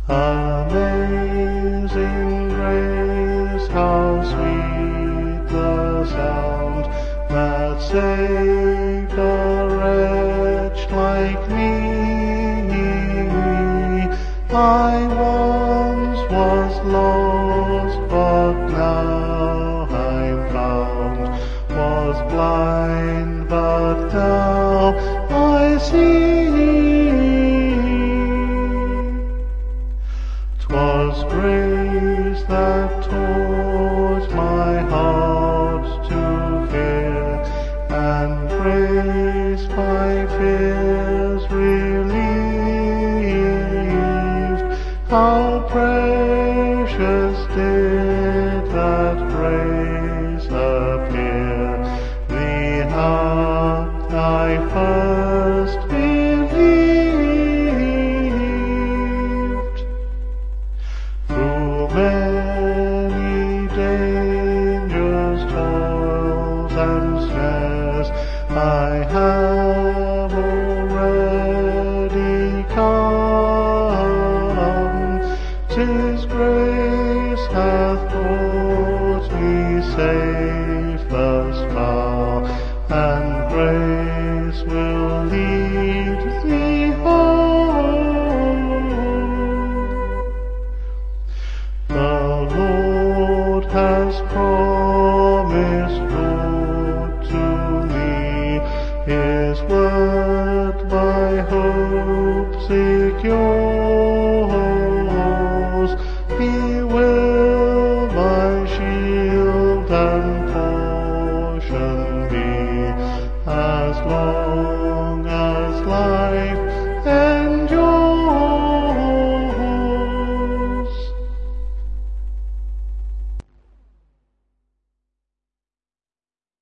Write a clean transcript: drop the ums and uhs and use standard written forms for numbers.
Amazing grace, how sweet the sound that saved a wretch like me. I once was lost, but now I'm found, was blind, but now I see. 'Twas grace that taught my heart to fear, and grace my fears relieved. How precious did that grace appear, the hour I first believed. Through many dangers, toils, and snares, I have already come. 'Tis grace hath brought me safe thus far, and grace will lead me home. The Lord has promised good to me, His word my hope secure.